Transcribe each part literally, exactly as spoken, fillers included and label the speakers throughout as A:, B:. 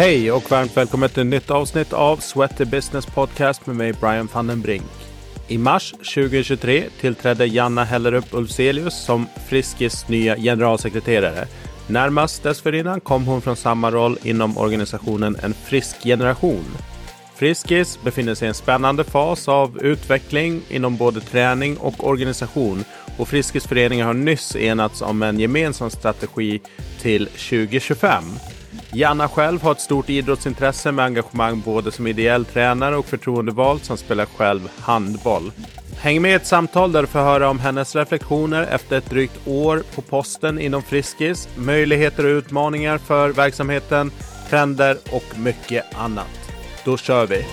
A: Hej och varmt välkommen till ett nytt avsnitt av Sweaty Business Podcast med mig Brian van den Brink. I mars tjugohundratjugotre tillträdde Janna Hellerup Ulfzelius som Friskis nya generalsekreterare. Närmast dessförinnan kom hon från samma roll inom organisationen En frisk generation. Friskis befinner sig i en spännande fas av utveckling inom både träning och organisation, och Friskisföreningen har nyss enats om en gemensam strategi till tjugohundratjugofem. Janna själv har ett stort idrottsintresse med engagemang både som ideell tränare och förtroendevald som spelar själv handboll. Häng med i ett samtal där du får höra om hennes reflektioner efter ett drygt år på posten inom Friskis, möjligheter och utmaningar för verksamheten, trender och mycket annat. Då kör vi!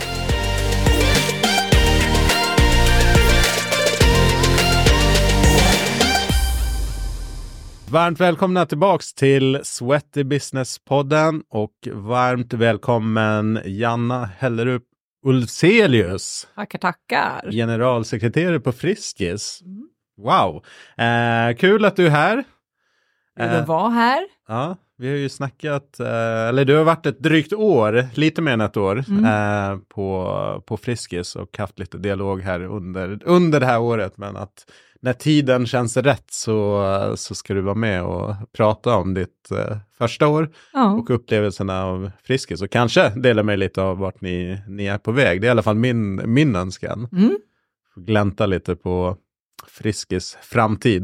A: Varmt välkomna tillbaks till Sweaty Business-podden och varmt välkommen Janna Hellerup Ulfzelius.
B: Tackar, tackar.
A: Generalsekreterare på Friskis. Mm. Wow. Eh, kul att du är här.
B: Vill du vara här?
A: Ja, vi har ju snackat, eh, eller du har varit ett drygt år, lite mer än ett år mm. eh, på, på Friskis och haft lite dialog här under, under det här året, men att när tiden känns rätt så, så ska du vara med och prata om ditt eh, första år ja. och upplevelserna av Friskis. Och kanske dela med lite av vart ni, ni är på väg. Det är i alla fall min, min önskan. Mm. Glänta lite på Friskis framtid.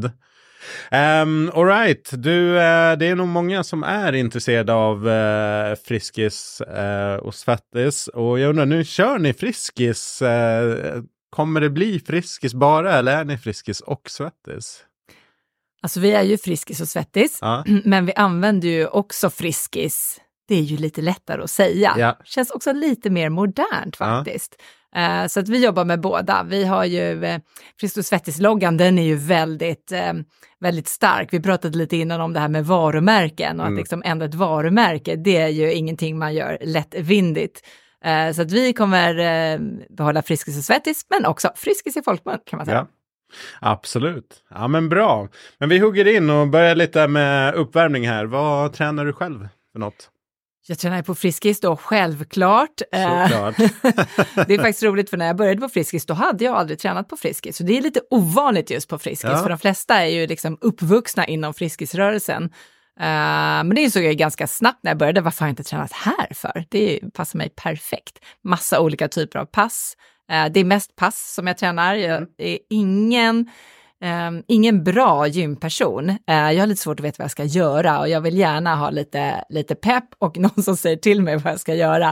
A: Um, all right. Du, uh, det är nog många som är intresserade av uh, Friskis uh, och Svettis. Och jag undrar, nu kör ni Friskis... Uh, Kommer det bli Friskis bara eller är ni Friskis och Svettis?
B: Alltså vi är ju Friskis och Svettis, ja. Men vi använder ju också Friskis. Det är ju lite lättare att säga. Ja. Känns också lite mer modernt faktiskt. Ja. Uh, så att vi jobbar med båda. Vi har ju uh, Friskis och Svettis-loggan, den är ju väldigt, uh, väldigt stark. Vi pratade lite innan om det här med varumärken och mm. att liksom ändra ett varumärke, det är ju ingenting man gör lättvindigt. Uh, så att vi kommer uh, behålla Friskis och Svettis, men också Friskis i folkmun kan man säga.
A: Ja, absolut. Ja, men bra. Men vi hugger in och börjar lite med uppvärmning här. Vad tränar du själv för något?
B: Jag tränar på Friskis då, självklart.
A: Såklart.
B: Det är faktiskt roligt, för när jag började på Friskis då hade jag aldrig tränat på Friskis. Så det är lite ovanligt just på Friskis, ja. För de flesta är ju liksom uppvuxna inom Friskisrörelsen. Uh, men det insåg jag ganska snabbt när jag började. Varför har jag inte tränat här för? Det passar mig perfekt. Massa olika typer av pass. Uh, det är mest pass som jag tränar. Jag är ingen, um, ingen bra gymperson. Uh, jag har lite svårt att veta vad jag ska göra. Och jag vill gärna ha lite, lite pepp och någon som säger till mig vad jag ska göra.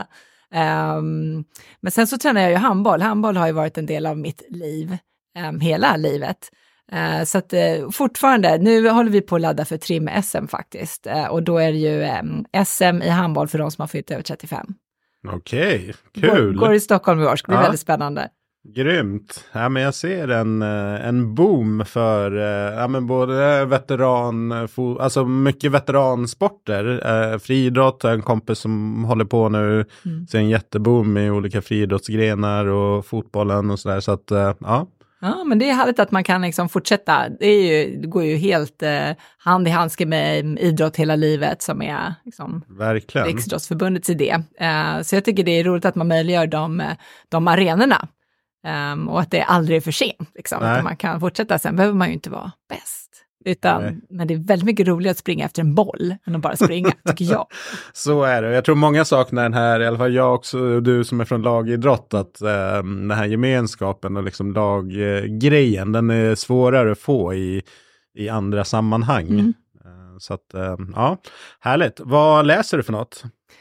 B: Um, men sen så tränar jag ju handboll. Handboll har ju varit en del av mitt liv. Um, hela livet. Uh, så att uh, fortfarande, nu håller vi på att ladda för trim-S M faktiskt. Uh, och då är det ju um, S M i handboll för de som har fyllt över trettiofem.
A: Okej, kul.
B: Går, går i Stockholm i år, det blir ja. väldigt spännande.
A: Grymt. Ja, men jag ser en, en boom för ja, men både veteran, alltså mycket veteransporter. Eh, friidrott, en kompis som håller på nu, mm. ser en jätteboom i olika friidrottsgrenar och fotbollen och sådär. Så att, ja.
B: Ja, men det är härligt att man kan liksom fortsätta. Det, är ju, det går ju helt eh, hand i handske med idrott hela livet som är liksom,
A: verkligen
B: Riksidrottsförbundets idé. Eh, så jag tycker det är roligt att man möjliggör de, de arenorna. Um, och att det aldrig är för sent. Liksom, att man kan fortsätta. Sen behöver man ju inte vara bäst. Utan, men det är väldigt mycket roligare att springa efter en boll än att bara springa, tycker jag.
A: Så är det. Jag tror många saknar den här, i alla fall jag också, du som är från lagidrott, att eh, den här gemenskapen och liksom laggrejen, den är svårare att få i, i andra sammanhang. Mm. Eh, så att, eh, ja, härligt. Vad läser du för något?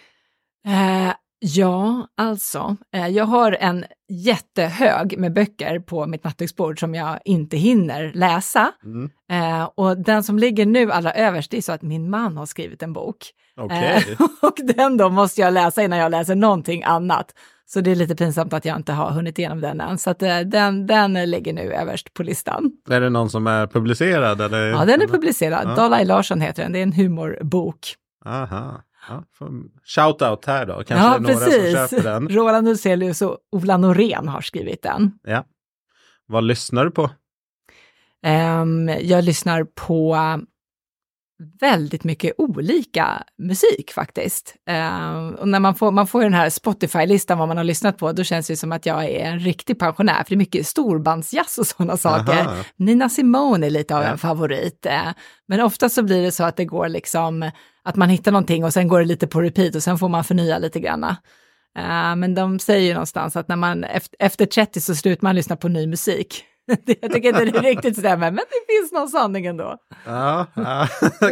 B: Eh, ja, alltså, eh, jag har en jättehög med böcker på mitt nattduksbord som jag inte hinner läsa. Mm. Eh, och den som ligger nu allra överst, det är så att min man har skrivit en bok.
A: Okay.
B: Eh, och den då måste jag läsa innan jag läser någonting annat. Så det är lite pinsamt att jag inte har hunnit igenom den än. Så att, eh, den, den ligger nu överst på listan.
A: Är det någon som är publicerad? Eller?
B: Ja, den är publicerad. Ja. Dalai Larsson heter den. Det är en humorbok.
A: Aha. Ja, shout-out här då. Kanske
B: ja,
A: det är några
B: precis.
A: som köper den.
B: Roland Ulfzelius och Ola Norén har skrivit den.
A: Ja. Vad lyssnar du på?
B: Um, jag lyssnar på väldigt mycket olika musik faktiskt. Uh, och när man får, man får den här Spotify-listan vad man har lyssnat på, då känns det som att jag är en riktig pensionär, för det är mycket storbandsjazz och sådana saker. Aha. Nina Simone är lite av ja. en favorit. Uh, men ofta så blir det så att det går liksom, att man hittar någonting och sen går det lite på repeat och sen får man förnya lite grann. Uh, men de säger ju någonstans att när man efter, efter trettio så slutar man lyssna på ny musik. Jag tycker inte det riktigt stämmer, men det finns någon sanning ändå.
A: Ja, ja.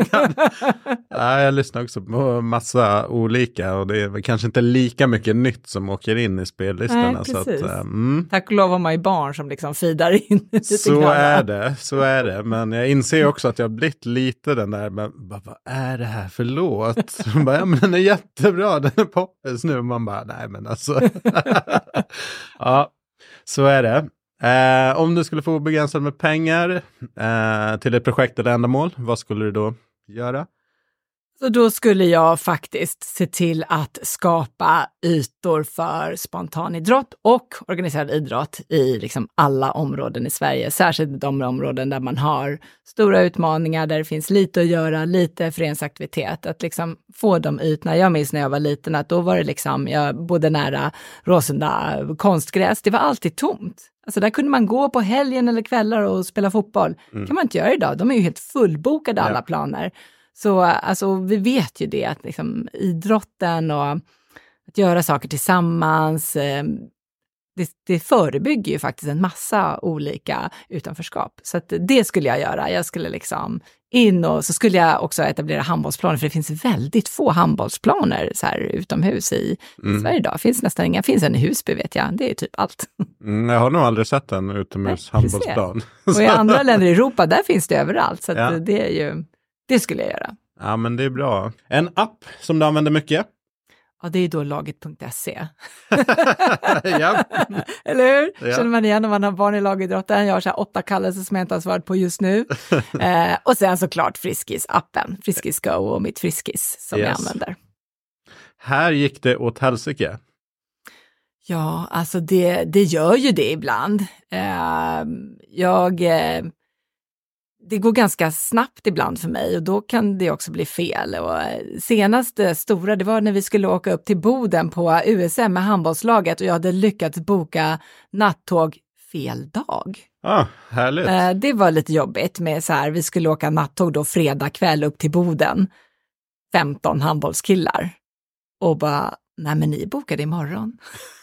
A: ja, jag lyssnar också på massa olika och det är kanske inte lika mycket nytt som åker in i spellistorna.
B: Nej,
A: så att, mm.
B: Tack och lov har man ju barn som liksom feedar in lite
A: Så
B: grann.
A: är det, så är det. Men jag inser också att jag har blivit lite den där, men bara, vad är det här för låt? Man bara, ja men den är jättebra, den är poppis nu. Man bara, nej men alltså. Ja, så är det. Eh, om du skulle få begränsat med pengar eh, till ett projekt eller ändamål, vad skulle du då göra?
B: Så då skulle jag faktiskt se till att skapa ytor för spontanidrott och organiserad idrott i liksom alla områden i Sverige. Särskilt de områden där man har stora utmaningar, där det finns lite att göra, lite föreningsaktivitet. Att liksom få de ytorna. Jag minns när jag var liten att då var det liksom, jag bodde nära Råsunda konstgräs, det var alltid tomt. Alltså där kunde man gå på helgen eller kvällar och spela fotboll. Mm. kan man inte göra idag. De är ju helt fullbokade ja. alla planer. Så alltså, vi vet ju det att liksom, idrotten och att göra saker tillsammans, eh, det, det förebygger ju faktiskt en massa olika utanförskap. Så att det skulle jag göra. Jag skulle liksom in och så skulle jag också etablera handbollsplaner, för det finns väldigt få handbollsplaner så här utomhus i, mm. i Sverige idag. Det finns nästan inga. Finns en i Husby vet jag. Det är typ allt.
A: Mm, jag har nog aldrig sett en utomhus Nej, handbollsplan.
B: Och i andra länder i Europa, där finns det överallt. Så att ja. det är ju... Det skulle jag göra.
A: Ja, men det är bra. En app som du använder mycket?
B: Ja, det är då laget punkt se.
A: ja.
B: Eller hur?
A: Ja.
B: Känner man igen när man har barn i lagidrotten. Jag har så här åtta kallelser som jag inte har svarat på just nu. eh, och sen såklart Friskis-appen. Friskis Go och mitt Friskis som yes. jag använder.
A: Här gick det åt helsike.
B: Ja, alltså det, det gör ju det ibland. Eh, jag... Eh, Det går ganska snabbt ibland för mig och då kan det också bli fel. Och senaste stora, det var när vi skulle åka upp till Boden på U S M med handbollslaget och jag hade lyckats boka nattåg fel dag.
A: Ah, härligt.
B: Det var lite jobbigt med så här, vi skulle åka nattåg då fredag kväll upp till Boden. femton handbollskillar. Och bara, nej men ni bokade imorgon.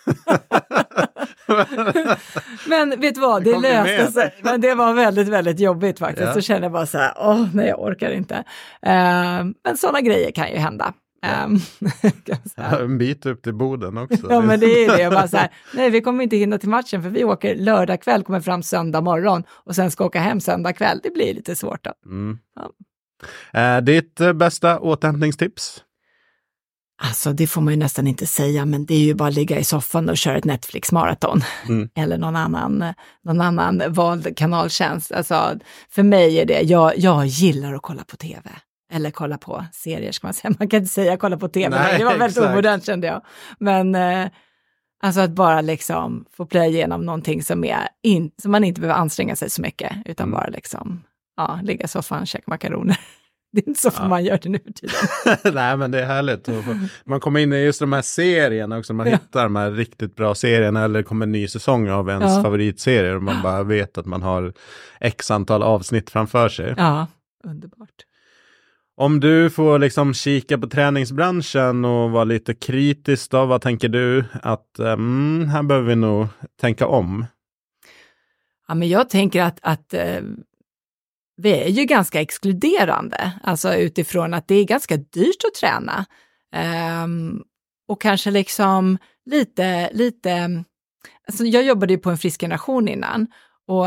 B: Men vet du vad, det löste sig. Men det var väldigt, väldigt jobbigt faktiskt. Ja. Så kände jag bara så här, åh nej jag orkar inte. Uh, men sådana grejer kan ju hända.
A: Ja. Um, ja, en bit upp till Boden också.
B: Ja men det är det. Jag bara så här, nej vi kommer inte hinna till matchen för vi åker lördag kväll, kommer fram söndag morgon och sen ska åka hem söndag kväll. Det blir lite svårt då.
A: Mm. Ja. Uh, ditt uh, bästa återhämtningstips?
B: Alltså det får man ju nästan inte säga, men det är ju bara att ligga i soffan och köra ett Netflix-maraton. Mm. Eller någon annan, någon annan vald kanaltjänst. Alltså för mig är det, jag, jag gillar att kolla på tv. Eller kolla på serier ska man säga. Man kan inte säga kolla på tv, nej, det var väldigt exakt. omodernt kände jag. Men eh, alltså att bara liksom få plöja igenom någonting som, är in, som man inte behöver anstränga sig så mycket. Utan mm. bara liksom, ja, ligga i soffan och käka makaroner. Det är inte så för ja. man gör det nu för tiden.
A: Nej, men det är härligt. Man kommer in i just de här serierna också. Man ja. hittar de här riktigt bra serierna. Eller det kommer en ny säsong av ens ja. favoritserier. Och man bara vet att man har x antal avsnitt framför sig.
B: Ja, underbart.
A: Om du får liksom kika på träningsbranschen och vara lite kritisk då. Vad tänker du? Att um, här behöver vi nog tänka om.
B: Ja, men jag tänker att... att uh... vi är ju ganska exkluderande, alltså utifrån att det är ganska dyrt att träna. Um, och kanske liksom lite, lite, alltså jag jobbade ju på en frisk generation innan och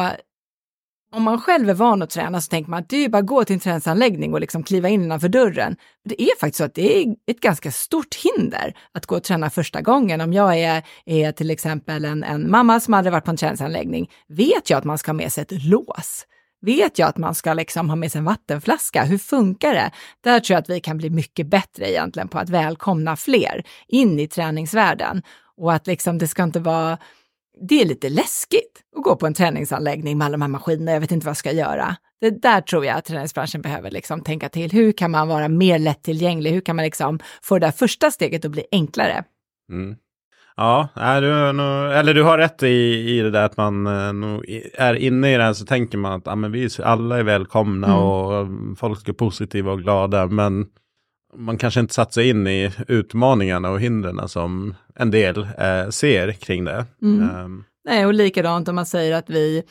B: om man själv är van att träna så tänker man att det är ju bara att gå till en träningsanläggning och liksom kliva in innanför dörren. Det är faktiskt så att det är ett ganska stort hinder att gå och träna första gången. Om jag är, är till exempel en, en mamma som hade varit på en träningsanläggning, vet jag att man ska ha med sig ett lås. Vet jag att man ska liksom ha med sig en vattenflaska? Hur funkar det? Där tror jag att vi kan bli mycket bättre egentligen på att välkomna fler in i träningsvärlden. Och att liksom det ska inte vara det är lite läskigt att gå på en träningsanläggning med alla de här maskinerna. Jag vet inte vad jag ska göra. Det där tror jag att träningsbranschen behöver liksom tänka till. Hur kan man vara mer lättillgänglig? Hur kan man liksom få det där första steget att bli enklare?
A: Mm. Ja, är du, nog, eller du har rätt i, i det där att man nog är inne i det här, så tänker man att ja, men vi alla är välkomna mm. och folk är positiva och glada, men man kanske inte satt sig in i utmaningarna och hindren som en del eh, ser kring det.
B: Mm. Um. Nej, och likadant om man säger att vi,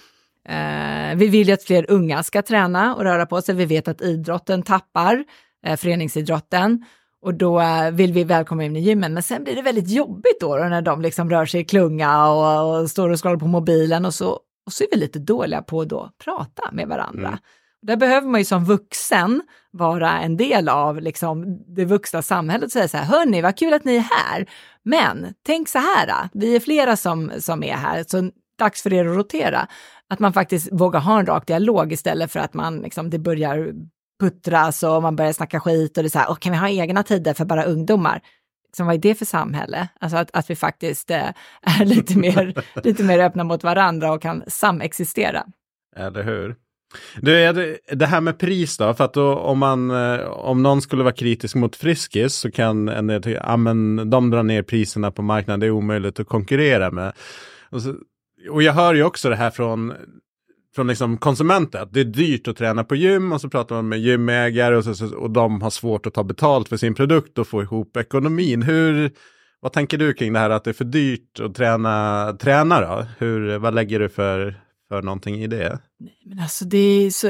B: eh, vi vill ju att fler unga ska träna och röra på sig. Vi vet att idrotten tappar, eh, föreningsidrotten. Och då vill vi välkomna in i gymmen. Men sen blir det väldigt jobbigt då, då när de liksom rör sig i klunga och, och står och scrollar på mobilen. Och så, och så är vi lite dåliga på att då prata med varandra. Mm. Där behöver man ju som vuxen vara en del av liksom det vuxna samhället och säga så här: hörni, vad kul att ni är här. Men tänk så här, vi är flera som, som är här, så dags för er att rotera. Att man faktiskt vågar ha en rak dialog istället för att man liksom, det börjar puttras och man börjar snacka skit och det är så här, kan vi ha egna tider för bara ungdomar? Liksom, vad är det för samhälle? Alltså att, att vi faktiskt eh, är lite mer, lite mer öppna mot varandra och kan samexistera.
A: Eller hur? Det, det här med pris då, för att då, om, man, om någon skulle vara kritisk mot Friskis så kan en del tycka, ja men de drar ner priserna på marknaden, det är omöjligt att konkurrera med. Och, så, och jag hör ju också det här från, från liksom konsumenter, att det är dyrt att träna på gym, och så pratar man med gymägare och, så, och de har svårt att ta betalt för sin produkt och få ihop ekonomin. Hur, vad tänker du kring det här att det är för dyrt att träna, träna då? Hur, vad lägger du för... för någonting i det?
B: Nej, men alltså det är så,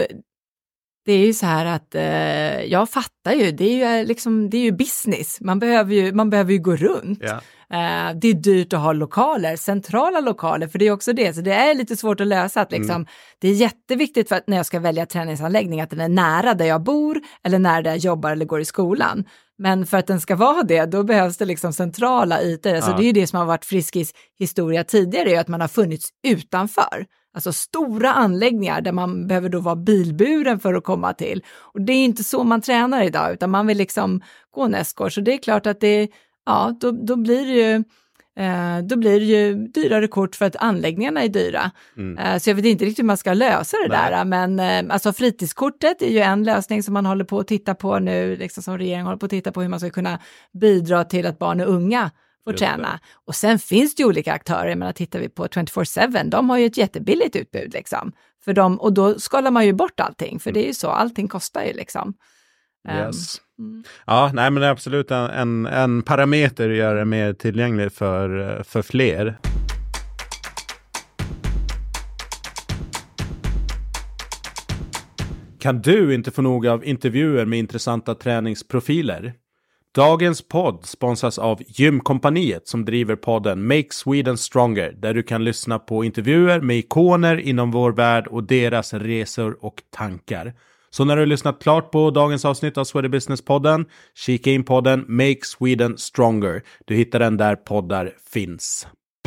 B: det är ju så här att eh, jag fattar ju, det är ju liksom, det är ju business. Man behöver ju, man behöver ju gå runt. Ja. Eh, det är dyrt att ha lokaler, centrala lokaler, för det är också det. Så det är lite svårt att lösa. Att liksom, mm. Det är jätteviktigt för att när jag ska välja träningsanläggning att den är nära där jag bor eller nära där jag jobbar eller går i skolan. Men för att den ska vara det, då behövs det liksom centrala ytor. Alltså ja. Det är ju det som har varit Friskis historia tidigare, är att man har funnits utanför. Alltså stora anläggningar där man behöver då vara bilburen för att komma till. Och det är inte så man tränar idag, utan man vill liksom gå näskor. Så det är klart att det, ja, då, då blir det ju eh, då blir det ju dyrare kort för att anläggningarna är dyra. Mm. Eh, så jag vet inte riktigt hur man ska lösa det Nej. där. Men eh, alltså fritidskortet är ju en lösning som man håller på att titta på nu, liksom som regeringen håller på att titta på hur man ska kunna bidra till att barn och unga får träna. Och sen finns det ju olika aktörer. Jag menar, tittar vi på tjugofyra sju, de har ju ett jättebilligt utbud liksom. För dem, och då skalar man ju bort allting. För det är ju så, allting kostar ju liksom.
A: Yes. Um, mm. Ja, nej men det är absolut en, en, en parameter att göra det mer tillgängligt för, för fler. Kan du inte få nog av intervjuer med intressanta träningsprofiler? Dagens podd sponsras av Gymkompaniet som driver podden Make Sweden Stronger, där du kan lyssna på intervjuer med ikoner inom vår värld och deras resor och tankar. Så när du har lyssnat klart på dagens avsnitt av Swedish Business-podden, kika in podden Make Sweden Stronger. Du hittar den där poddar finns.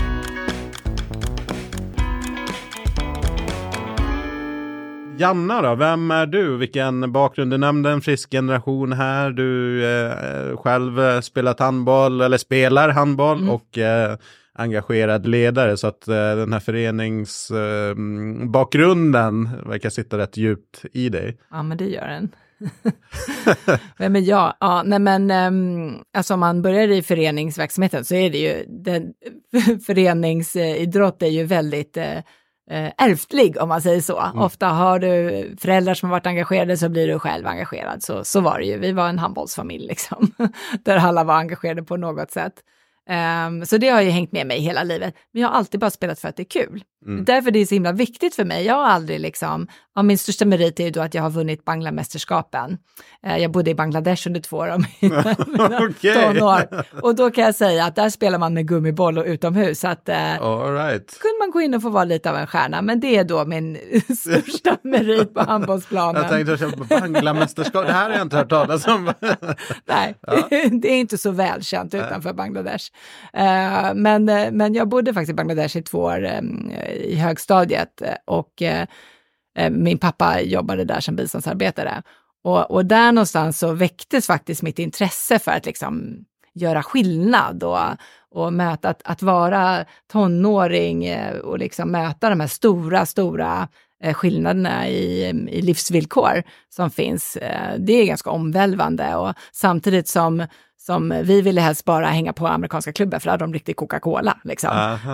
A: Janna då, vem är du? Vilken bakgrund? Du nämnde en frisk generation här. Du eh, själv spelat handboll, eller spelar handboll mm. och eh, engagerad ledare. Så att eh, den här föreningsbakgrunden eh, verkar sitta rätt djupt i dig.
B: Ja, men det gör den. Vem är jag? Ja, nej men um, alltså om man börjar i föreningsverksamheten så är det ju, den, föreningsidrott är ju väldigt... Eh, ärftlig om man säger så. Mm. Ofta har du föräldrar som har varit engagerade så blir du själv engagerad. Så, så var det ju. Vi var en handbollsfamilj liksom. Där alla var engagerade på något sätt. Um, så det har ju hängt med mig hela livet. Men jag har alltid bara spelat för att det är kul. Mm. Därför det är så himla viktigt för mig. Jag har aldrig liksom, ja, min största merit är ju då att jag har vunnit Banglamästerskapen. Uh, jag bodde i Bangladesh under två år av mina, mina okay. tonår. Och då kan jag säga att där spelar man med gummiboll och utomhus. Så att uh,
A: all right.
B: kunde man gå in och få vara lite av en stjärna. Men det är då min största merit på handbollsplanen.
A: Jag tänkte att jag köpte Banglamästerskap. Det här har jag inte hört talas om.
B: Nej, ja. Det är inte så välkänt utanför Bangladesh. Uh, men, men jag bodde faktiskt i Bangladesh i två år um, i högstadiet och uh, min pappa jobbade där som biståndsarbetare. Och, och där någonstans så väcktes faktiskt mitt intresse för att liksom, göra skillnad och, och möta att, att vara tonåring och liksom möta de här stora, stora skillnaderna i, i livsvillkor som finns. Det är ganska omvälvande och samtidigt som som vi ville helst bara hänga på amerikanska klubbar för att de riktigt Coca-Cola. Liksom.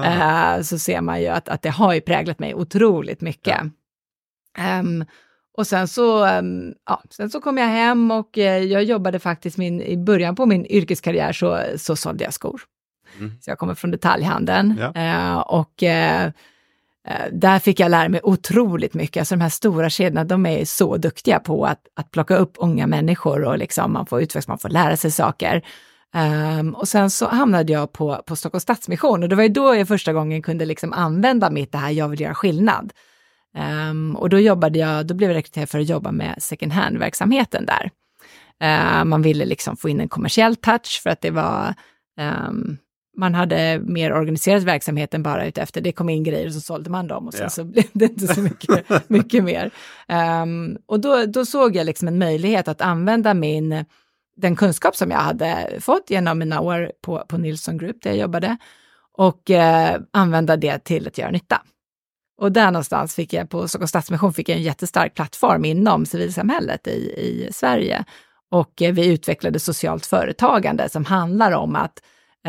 B: Uh, så ser man ju att, att det har ju präglat mig otroligt mycket. Ja. Um, och sen så, um, ja, sen så kom jag hem och uh, jag jobbade faktiskt min, i början på min yrkeskarriär så, så sålde jag skor. Mm. Så jag kommer från detaljhandeln. Ja. Uh, och uh, där fick jag lära mig otroligt mycket. Alltså de här stora kedjorna, de är så duktiga på att, att plocka upp unga människor och liksom man får utvecklas, man får lära sig saker. Um, och sen så hamnade jag på, på Stockholms Stadsmission och det var ju då jag första gången kunde liksom använda mitt det här, jag vill göra skillnad. Um, och då jobbade jag, då blev jag rekryterad för att jobba med second hand-verksamheten där. Uh, man ville liksom få in en kommersiell touch för att det var... Um, man hade mer organiserad verksamhet än bara utefter. Det kom in grejer och så sålde man dem och sen ja. så blev det inte så mycket, mycket mer. Um, och då, då såg jag liksom en möjlighet att använda min, den kunskap som jag hade fått genom mina år på, på Nilsson Group där jag jobbade och uh, använda det till att göra nytta. Och där någonstans fick jag på Stockholms Stadsmission fick jag en jättestark plattform inom civilsamhället i, i Sverige. Och uh, vi utvecklade socialt företagande som handlar om att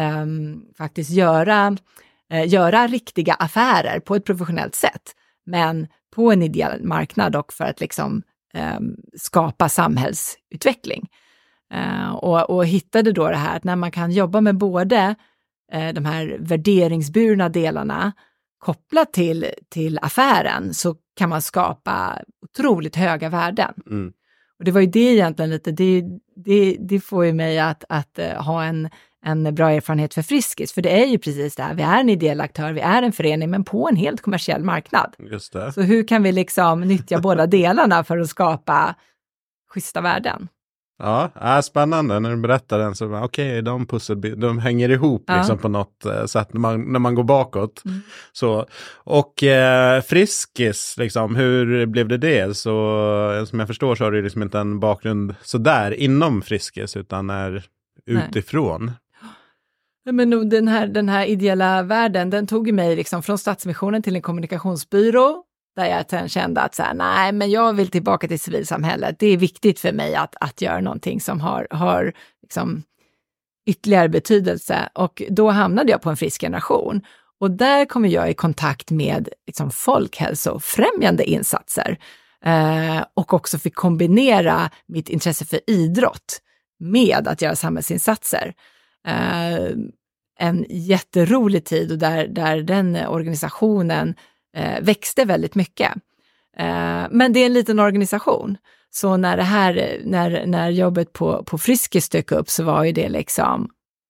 B: Um, faktiskt göra, uh, göra riktiga affärer på ett professionellt sätt, men på en ideell marknad och för att liksom um, skapa samhällsutveckling. Uh, och, och hittade då det här att när man kan jobba med både uh, de här värderingsburna delarna kopplat till, till affären så kan man skapa otroligt höga värden. Mm. Och det var ju det egentligen lite, det, det, det får ju mig att, att uh, ha en en bra erfarenhet för Friskis, för det är ju precis det här, vi är en ideell aktör, vi är en förening men på en helt kommersiell marknad. Just det. Så hur kan vi liksom nyttja båda delarna för att skapa schyssta värden?
A: Ja, är spännande när du berättar den så okej, okay, de pussel, de hänger ihop ja. liksom på något sätt när man, när man går bakåt. Mm. Så, och eh, Friskis, liksom, hur blev det det? Så som jag förstår så har du liksom inte en bakgrund så där inom Friskis utan är utifrån. Nej.
B: Men den här, den här ideella världen, den tog mig liksom från Stadsmissionen till en kommunikationsbyrå där jag sen kände att så här, nej, men jag vill tillbaka till civilsamhället. Det är viktigt för mig att, att göra någonting som har, har liksom ytterligare betydelse. Och då hamnade jag på en frisk generation. Och där kommer jag i kontakt med liksom folkhälsofrämjande insatser. Eh, och också fick kombinera mitt intresse för idrott med att göra samhällsinsatser. Uh, en jätterolig tid och där, där den organisationen uh, växte väldigt mycket. Uh, men det är en liten organisation. Så när det här, när, när jobbet på, på Friskis dök upp så var ju det liksom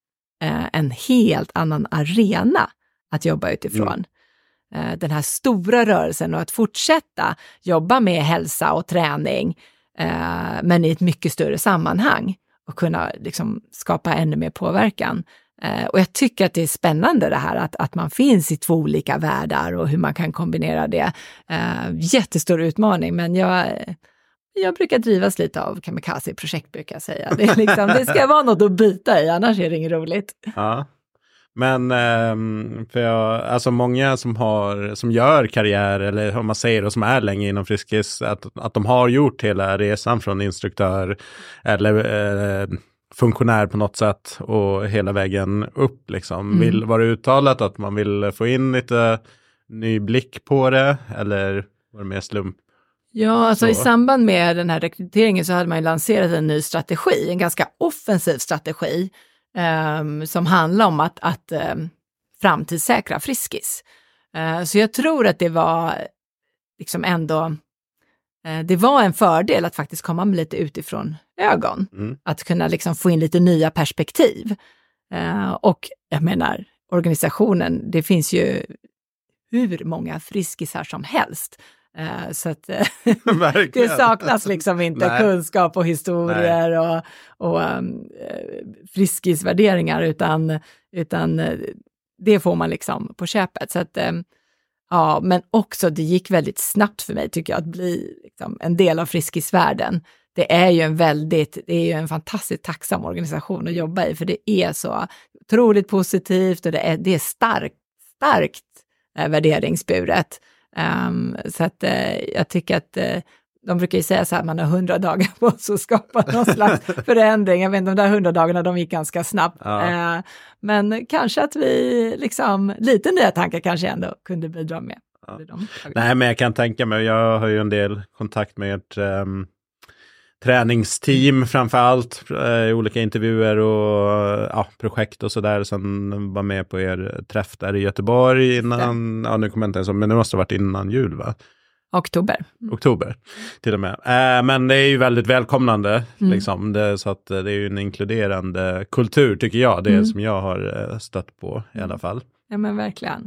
B: uh, en helt annan arena att jobba utifrån. Mm. Uh, den här stora rörelsen och att fortsätta jobba med hälsa och träning uh, men i ett mycket större sammanhang. Och kunna liksom skapa ännu mer påverkan. Eh, och jag tycker att det är spännande det här att, att man finns i två olika världar och hur man kan kombinera det. Eh, jättestor utmaning, men jag, jag brukar drivas lite av kamikaze-projekt brukar jag säga. Det, är liksom, det ska vara något att byta i, annars är det inget roligt.
A: Ja. Men för jag, alltså många som har som gör karriär eller om man säger och som är länge inom Friskis att, att de har gjort hela resan från instruktör eller eh, funktionär på något sätt och hela vägen upp liksom. Mm. Vill, var det uttalat att man vill få in lite ny blick på det eller var det mer slump?
B: Ja, alltså så. I samband med den här rekryteringen så hade man ju lanserat en ny strategi, en ganska offensiv strategi. Um, som handlar om att, att um, framtidssäkra Friskis. Uh, så jag tror att det var liksom ändå uh, det var en fördel att faktiskt komma med lite utifrån ögon. Mm. Att kunna liksom få in lite nya perspektiv. Uh, och jag menar, organisationen, det finns ju hur många friskisar som helst. Uh, så att uh, det saknas liksom inte Nej. kunskap och historier Nej. och, och um, friskisvärderingar utan, utan uh, det får man liksom på köpet. Så att um, Ja, men också det gick väldigt snabbt för mig tycker jag att bli liksom, en del av Friskisvärlden. Det är ju en väldigt, det är ju en fantastiskt tacksam organisation att jobba i, för det är så otroligt positivt och det är, det är starkt, starkt eh, värderingsburet. Um, så att eh, jag tycker att eh, de brukar ju säga så här, man har hundra dagar på sig att skapa någon slags förändring. Jag vet inte, de där hundra dagarna, de gick ganska snabbt. Ja. Eh, men kanske att vi liksom, lite nya tankar kanske ändå kunde bidra med.
A: Ja. Nej, men jag kan tänka mig, jag har ju en del kontakt med ert um, träningsteam framför allt, uh, olika intervjuer och ja, projekt och sådär. Sen var med på er träff där i Göteborg innan, ja, nu kommer jag inte ens, men det måste ha varit innan jul, va?
B: Oktober.
A: Oktober, till och med. Äh, men det är ju väldigt välkomnande, mm. liksom. Det, så att det är ju en inkluderande kultur, tycker jag. Det är mm. som jag har stött på i alla fall.
B: Ja, men verkligen.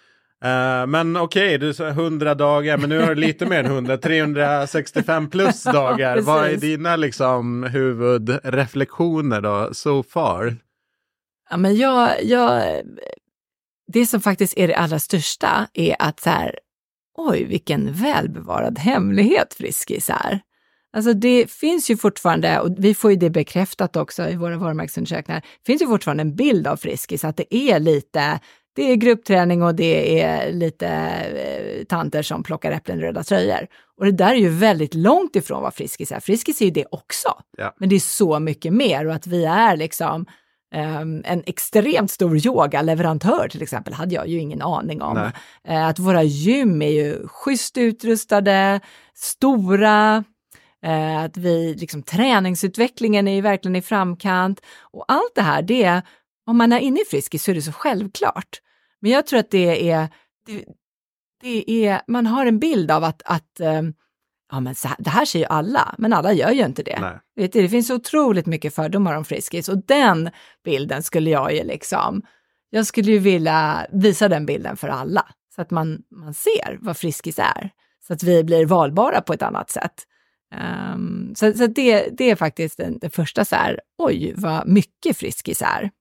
A: Uh, men okej, okay, du sa hundra dagar, men nu har du lite mer än hundra, trehundrasextiofem plus dagar. Ja, vad är dina liksom huvudreflektioner då, so far?
B: Ja, men jag, jag, det som faktiskt är det allra största är att så här, oj, vilken välbevarad hemlighet Friskis är. Alltså det finns ju fortfarande, och vi får ju det bekräftat också i våra varumärkesundersökningar, det finns ju fortfarande en bild av Friskis, att det är lite, det är gruppträning och det är lite eh, tanter som plockar äpplen i röda tröjor. Och det där är ju väldigt långt ifrån vad Friskis är. Friskis är ju det också, ja. Men det är så mycket mer, och att vi är liksom Um, en extremt stor yogaleverantör till exempel hade jag ju ingen aning om. Uh, att våra gym är ju schysst utrustade, stora, uh, att vi liksom träningsutvecklingen är ju verkligen i framkant, och allt det här, det, om man är inne i Friskis så är det så självklart. Men jag tror att det är, det, det är man har en bild av att, att um, ja, men så här, det här ser ju alla, men alla gör ju inte det. Vet du, det finns otroligt mycket fördomar om Friskis, och den bilden skulle jag ju liksom, jag skulle ju vilja visa den bilden för alla, så att man, man ser vad Friskis är, så att vi blir valbara på ett annat sätt. Um, så så det, det är faktiskt den, det första så här, oj vad mycket Friskis är.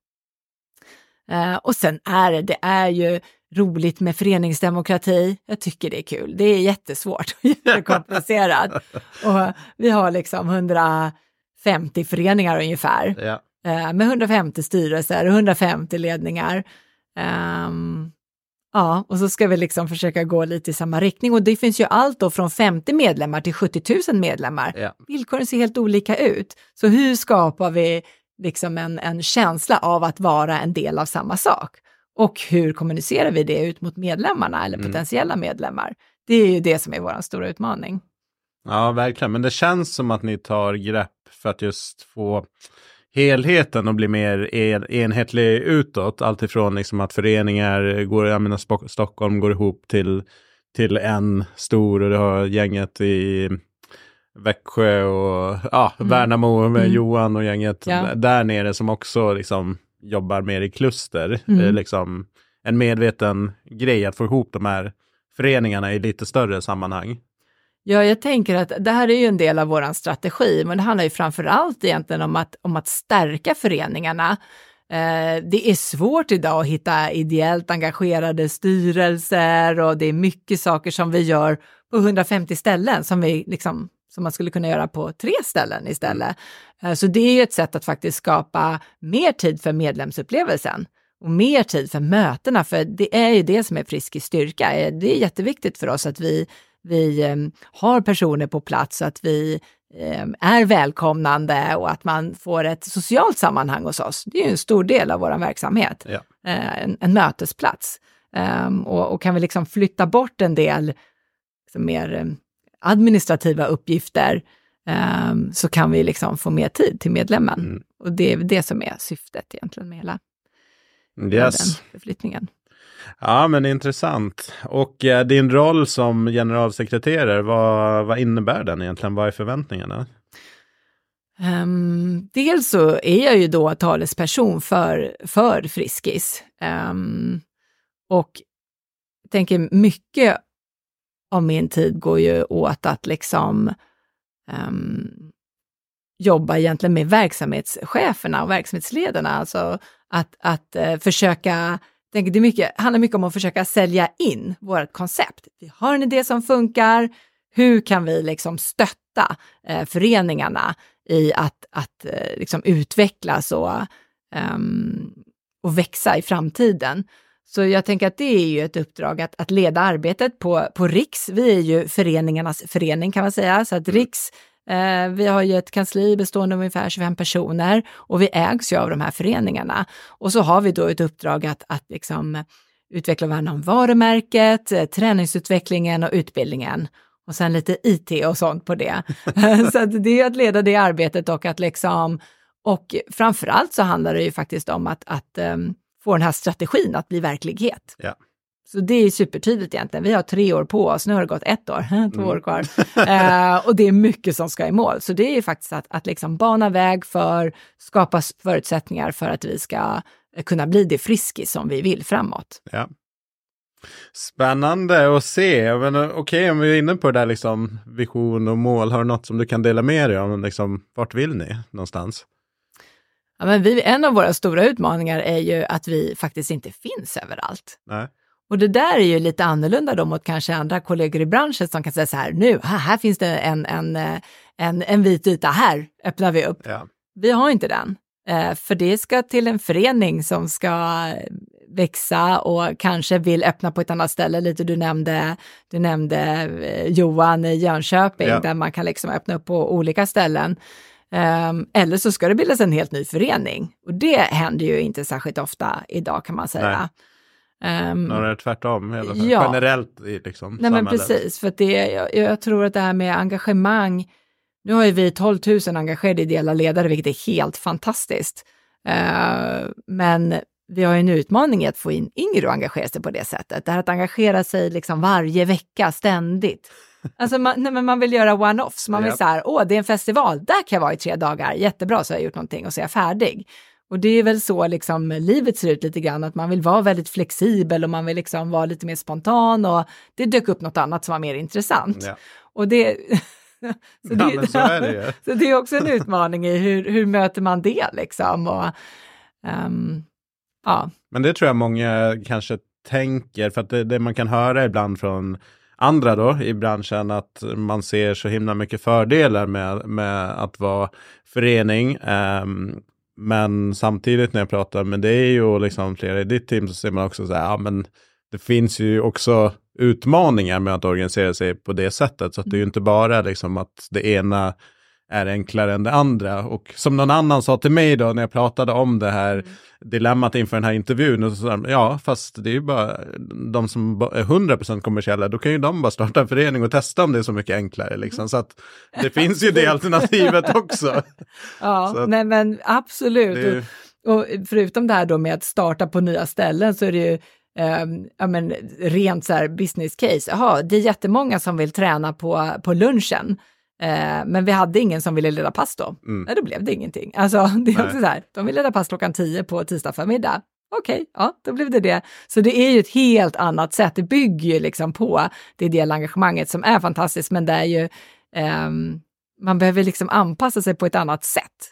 B: Uh, och sen är det, det är ju roligt med föreningsdemokrati. Jag tycker det är kul. Det är jättesvårt och jättekomplicerat. Och vi har liksom hundrafemtio föreningar ungefär. Ja. Uh, med hundrafemtio styrelser och hundrafemtio ledningar. Um, ja, och så ska vi liksom försöka gå lite i samma riktning. Och det finns ju allt då från femtio medlemmar till sjuttio tusen medlemmar. Ja. Villkoren ser helt olika ut. Så hur skapar vi liksom en, en känsla av att vara en del av samma sak? Och hur kommunicerar vi det ut mot medlemmarna eller potentiella mm. medlemmar? Det är ju det som är vår stora utmaning.
A: Ja, verkligen. Men det känns som att ni tar grepp för att just få helheten och bli mer en, enhetlig utåt. Alltifrån liksom att föreningar går, jag menar Sp- Stockholm går ihop till, till en stor, och det har gänget i Växjö och ja, mm. Värnamo med mm. Johan och gänget ja. där nere som också liksom jobbar mer i kluster. Mm. Det är liksom en medveten grej att få ihop de här föreningarna i lite större sammanhang.
B: Ja, jag tänker att det här är ju en del av våran strategi, men det handlar ju framförallt egentligen om att, om att stärka föreningarna. Eh, det är svårt idag att hitta ideellt engagerade styrelser, och det är mycket saker som vi gör på hundrafemtio ställen som vi liksom som man skulle kunna göra på tre ställen istället. Mm. Så det är ju ett sätt att faktiskt skapa mer tid för medlemsupplevelsen och mer tid för mötena, för det är ju det som är Friskis styrka. Det är jätteviktigt för oss att vi, vi um, har personer på plats, att vi um, är välkomnande och att man får ett socialt sammanhang hos oss. Det är ju en stor del av vår verksamhet. Ja. Uh, en, en mötesplats. Um, och, och kan vi liksom flytta bort en del liksom mer um, administrativa uppgifter, um, så kan vi liksom få mer tid till medlemmen. Mm. Och det är det som är syftet egentligen med hela
A: yes.
B: den förflyttningen.
A: Ja, men intressant. Och eh, din roll som generalsekreterare, vad, vad innebär den egentligen? Vad är förväntningarna?
B: Um, dels så är jag ju då talesperson för, för Friskis. Um, och jag tänker mycket av min tid går ju åt att liksom um, jobba egentligen med verksamhetscheferna och verksamhetsledarna. Alltså att, att uh, försöka tänker det mycket, handlar mycket om att försöka sälja in vårt koncept. Vi har en idé som funkar. Hur kan vi liksom stötta eh, föreningarna i att, att eh, liksom utvecklas och, um, och växa i framtiden? Så jag tänker att det är ju ett uppdrag att, att leda arbetet på, på Riks. Vi är ju föreningarnas förening kan man säga. Så att Riks, eh, vi har ju ett kansli bestående av ungefär tjugofem personer och vi ägs ju av de här föreningarna. Och så har vi då ett uppdrag att, att liksom utveckla och värna om varumärket, eh, träningsutvecklingen och utbildningen. Och sen lite I T och sånt på det. Så att det är att leda det arbetet och att liksom, och framförallt så handlar det ju faktiskt om att, att um, få den här strategin att bli verklighet.
A: Ja.
B: Så det är supertydligt egentligen. Vi har tre år på oss, nu har det gått ett år, två år kvar. uh, och det är mycket som ska i mål. Så det är faktiskt att, att liksom bana väg för, skapa förutsättningar för att vi ska kunna bli det Friskis som vi vill framåt.
A: Ja. Spännande att se. Men okej, okay, om vi är inne på det där liksom vision och mål, har du något som du kan dela med dig om? Liksom, vart vill ni någonstans?
B: Ja, men vi, en av våra stora utmaningar är ju att vi faktiskt inte finns överallt.
A: Nej.
B: Och det där är ju lite annorlunda då mot kanske andra kollegor i branschen som kan säga så här, nu, här, här finns det en, en, en, en vit yta, här öppnar vi upp.
A: Ja.
B: Vi har inte den. Eh, för det ska till en förening som ska växa och kanske vill öppna på ett annat ställe. Lite du nämnde, du nämnde eh, Johan i Jönköping, ja. Där man kan liksom öppna upp på olika ställen. Um, eller så ska det bildas en helt ny förening. Och det händer ju inte särskilt ofta idag kan man säga. Um,
A: Några tvärtom, i alla fall.
B: Ja.
A: Generellt i liksom
B: Nej,
A: samhället.
B: men precis, för att det, jag, jag tror att det här med engagemang, nu har ju vi tolv tusen engagerade ideella ledare, vilket är helt fantastiskt. Uh, men vi har ju en utmaning i att få in yngre och engagera sig på det sättet. Det här att engagera sig liksom varje vecka, ständigt. Alltså man, nej, men man vill göra one-offs. Man vill
A: Yep.
B: så här, åh det är en festival, där kan jag vara i tre dagar. Jättebra, så har jag gjort någonting och så är jag färdig. Och det är väl så liksom livet ser ut lite grann, att man vill vara väldigt flexibel och man vill liksom vara lite mer spontan och det dök upp något annat som var mer intressant.
A: Ja.
B: Och det... så, det
A: Ja, men så är det ju.
B: så det är också en utmaning i hur, hur möter man det liksom. Och, um, ja.
A: Men det tror jag många kanske tänker, för att det, det man kan höra ibland från andra då i branschen, att man ser så himla mycket fördelar med, med att vara förening. Um, men samtidigt när jag pratar med dig och liksom flera i ditt team, så ser man också så här, ja men det finns ju också utmaningar med att organisera sig på det sättet. Så att det är ju inte bara liksom att det ena är enklare än det andra. Och som någon annan sa till mig då när jag pratade om det här mm. dilemmat inför den här intervjun. Och så sa, ja, fast det är ju bara de som är hundra procent kommersiella. Då kan ju de bara starta en förening och testa om det är så mycket enklare. Liksom. Så att det finns ju det alternativet också.
B: Ja,
A: så att,
B: nej men absolut.
A: det är...
B: och, och förutom det här då med att starta på nya ställen, så är det ju Um, ja, men, rent så här business case. Jaha, det är jättemånga som vill träna på, på lunchen. Uh, men vi hade ingen som ville leda pass då. Mm. Nej, då blev det ingenting. Alltså, det är Nej. också så här, de vill leda pass klockan tio på tisdag förmiddag. Okej, okay, ja, då blev det det. Så det är ju ett helt annat sätt. Det bygger ju liksom på det ideella engagemanget som är fantastiskt, men det är ju, um, man behöver liksom anpassa sig på ett annat sätt.